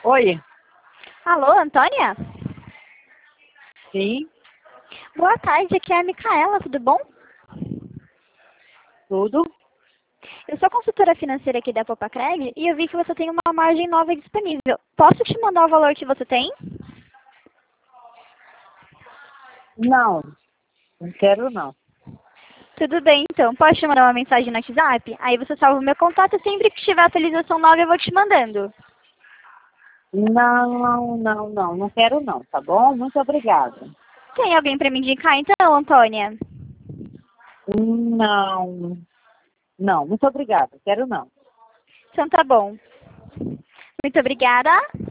Oi, Alô, Antônia? sim, Boa tarde, aqui é a Micaela, tudo bom? tudo? Eu sou consultora financeira aqui da Popacred e eu vi que você tem uma margem nova disponível. Posso te mandar o valor que você tem? Não, não quero não. Tudo bem, então. Posso te mandar uma mensagem no WhatsApp? Aí você salva o meu contato e sempre que tiver atualização nova eu vou te mandando. Não quero não, tá bom? Muito obrigada. Tem alguém para me indicar então, Antônia? Não, não, muito obrigada, quero não. Então tá bom. Muito obrigada.